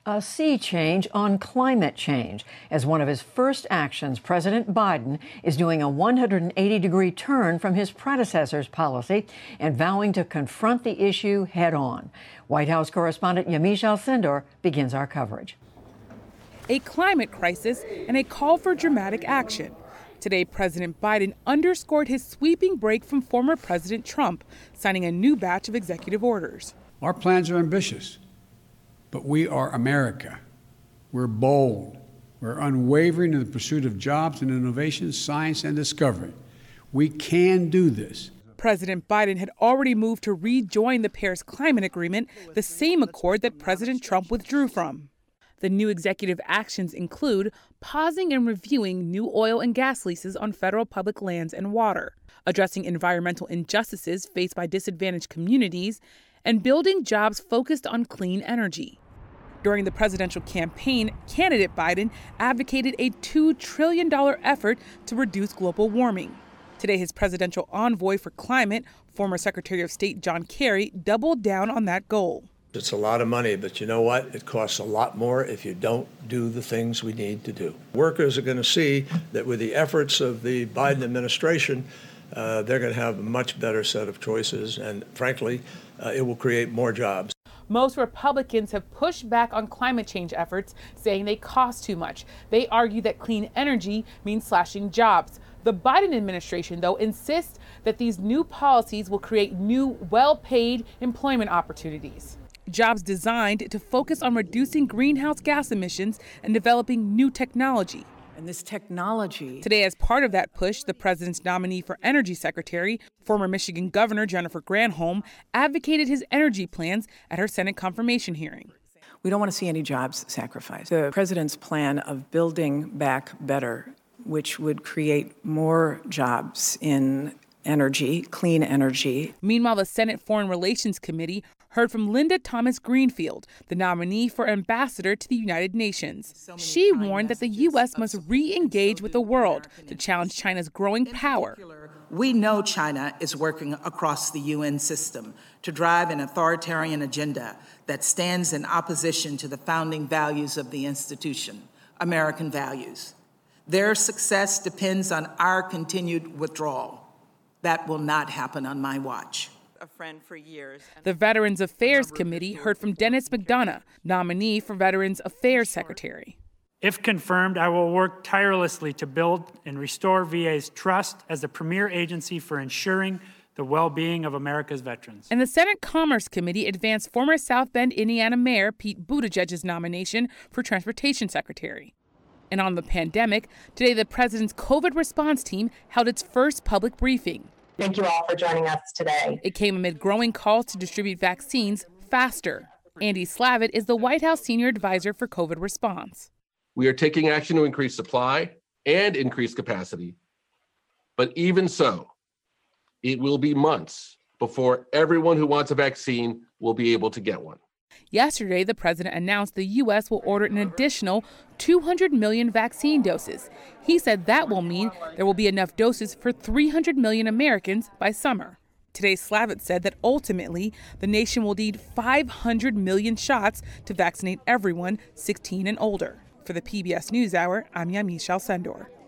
A sea change on climate change. As one of his first actions, President Biden is doing a 180-degree turn from his predecessor's policy and vowing to confront the issue head on. White House correspondent Yamiche Alcindor begins our coverage. A climate crisis and a call for dramatic action. Today, President Biden underscored his sweeping break from former President Trump, signing a new batch of executive orders. Our plans are ambitious. But we are America. We're bold. We're unwavering in the pursuit of jobs and innovation, science and discovery. We can do this. President Biden had already moved to rejoin the Paris Climate Agreement, the same accord that President Trump withdrew from. The new executive actions include pausing and reviewing new oil and gas leases on federal public lands and water, addressing environmental injustices faced by disadvantaged communities, and building jobs focused on clean energy. During the presidential campaign, candidate Biden advocated a $2 trillion effort to reduce global warming. Today, his presidential envoy for climate, former Secretary of State John Kerry, doubled down on that goal. It's a lot of money, but you know what? It costs a lot more if you don't do the things we need to do. Workers are going to see that with the efforts of the Biden administration, they're going to have a much better set of choices, and frankly, it will create more jobs. Most Republicans have pushed back on climate change efforts, saying they cost too much. They argue that clean energy means slashing jobs. The Biden administration, though, insists that these new policies will create new, well-paid employment opportunities. Jobs designed to focus on reducing greenhouse gas emissions and developing new technology. And this technology. Today, as part of that push, the president's nominee for Energy Secretary, former Michigan Governor Jennifer Granholm, advocated his energy plans at her Senate confirmation hearing. We don't want to see any jobs sacrificed. The president's plan of building back better, which would create more jobs in energy, clean energy. Meanwhile, the Senate Foreign Relations Committee heard from Linda Thomas Greenfield, the nominee for ambassador to the United Nations. She warned that the U.S. must re-engage with the world to challenge China's growing power. We know China is working across the UN system to drive an authoritarian agenda that stands in opposition to the founding values of the institution, American values. Their success depends on our continued withdrawal. That will not happen on my watch. A friend for years. The Veterans Affairs Committee heard from Dennis McDonough, nominee for Veterans Affairs Secretary. If confirmed, I will work tirelessly to build and restore VA's trust as the premier agency for ensuring the well-being of America's veterans. And the Senate Commerce Committee advanced former South Bend, Indiana Mayor Pete Buttigieg's nomination for Transportation Secretary. And on the pandemic, today the president's COVID response team held its first public briefing. Thank you all for joining us today. It came amid growing calls to distribute vaccines faster. Andy Slavitt is the White House senior advisor for COVID response. We are taking action to increase supply and increase capacity. But even so, it will be months before everyone who wants a vaccine will be able to get one. Yesterday, the president announced the U.S. will order an additional 200 million vaccine doses. He said that will mean there will be enough doses for 300 million Americans by summer. Today, Slavitt said that ultimately, the nation will need 500 million shots to vaccinate everyone 16 and older. For the PBS NewsHour, I'm Yamiche Alcindor.